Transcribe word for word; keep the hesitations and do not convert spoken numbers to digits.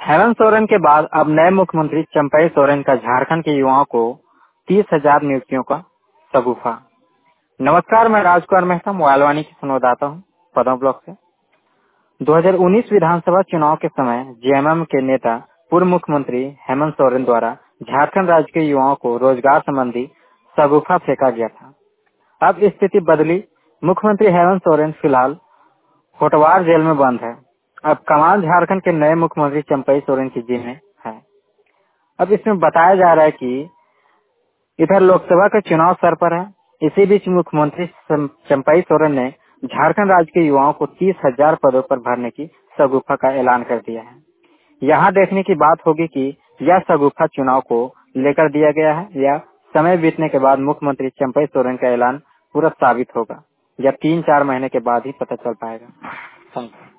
हेमंत सोरेन के बाद अब नए मुख्यमंत्री चंपई सोरेन का झारखंड के युवाओं को तीस हजार नियुक्तियों का शगुफा। नमस्कार, मैं राजकुमार मेहता मोबाइलवाणी की संवाददाता हूँ पदम ब्लॉक से। दो हज़ार उन्नीस विधानसभा चुनाव के समय जेएमएम के नेता पूर्व मुख्यमंत्री हेमंत सोरेन द्वारा झारखंड राज्य के युवाओं को रोजगार संबंधी शगुफा फेंका गया था। अब स्थिति बदली। मुख्यमंत्री हेमंत सोरेन फिलहाल होटवार जेल में बंद है। अब कमान झारखंड के नए मुख्यमंत्री चंपई सोरेन की जिम्मे है। अब इसमें बताया जा रहा है कि इधर लोकसभा का चुनाव सर पर है। इसी बीच मुख्यमंत्री चंपई सोरेन ने झारखंड राज्य के युवाओं को तीस हजार पदों पर भरने की शगुफा का ऐलान कर दिया है। यहाँ देखने की बात होगी कि यह शगुफा चुनाव को लेकर दिया गया है या समय बीतने के बाद मुख्यमंत्री चंपई सोरेन का ऐलान पूरा साबित होगा, या तीन चार महीने के बाद ही पता चल पाएगा।